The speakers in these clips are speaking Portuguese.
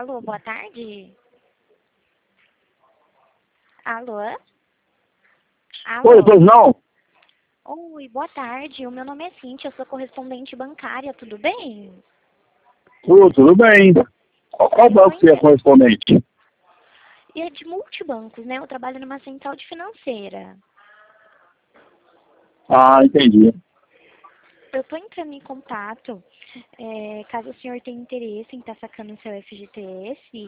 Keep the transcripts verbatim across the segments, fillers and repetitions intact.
Alô, boa tarde. Alô? Alô? Oi, pois não? Oi, boa tarde. O meu nome é Cíntia, eu sou correspondente bancária, tudo bem? Tudo, tudo bem. Qual, qual Eu tô banco você é entre... correspondente? E é de multibancos, né? Eu trabalho numa central de financeira. Ah, entendi. Eu tô entrando em contato, é, caso o senhor tenha interesse em estar sacando o seu F G T S.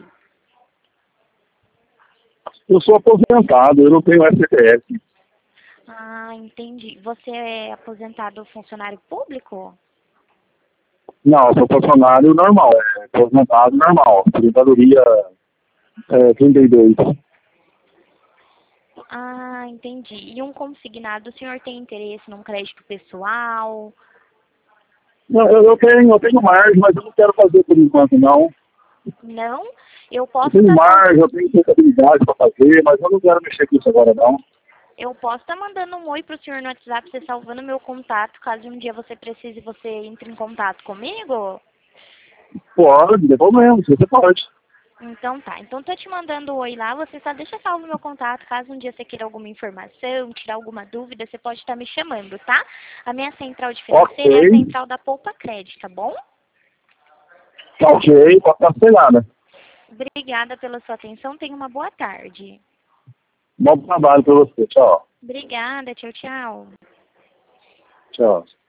Eu sou aposentado, eu não tenho S T S. Ah, entendi. Você é aposentado funcionário público? Não, eu sou funcionário normal, é aposentado normal, aposentadoria é, trinta e dois. Ah, entendi. E um consignado, o senhor tem interesse num crédito pessoal? Não, eu, eu tenho, eu tenho margem, mas eu não quero fazer por enquanto, não. Não? Eu Eu posso tenho estar margem, eu tenho rentabilidade para fazer, mas eu não quero mexer com isso agora, não. eu posso estar mandando um oi pro senhor no WhatsApp, você salvando meu contato, caso um dia você precise, você entre em contato comigo? Pode, não tem problema, você pode. Então tá. Então tô te mandando um oi lá, você só deixa salvo meu contato, caso um dia você queira alguma informação, tirar alguma dúvida, você pode estar me chamando, tá? A minha central de financeira é a Ok, central da Poupa Crédito, tá bom? tá ok, pode estar sem nada. Obrigada pela sua atenção, tenha uma boa tarde. Bom trabalho para você, tchau. Obrigada, tchau, tchau. Tchau.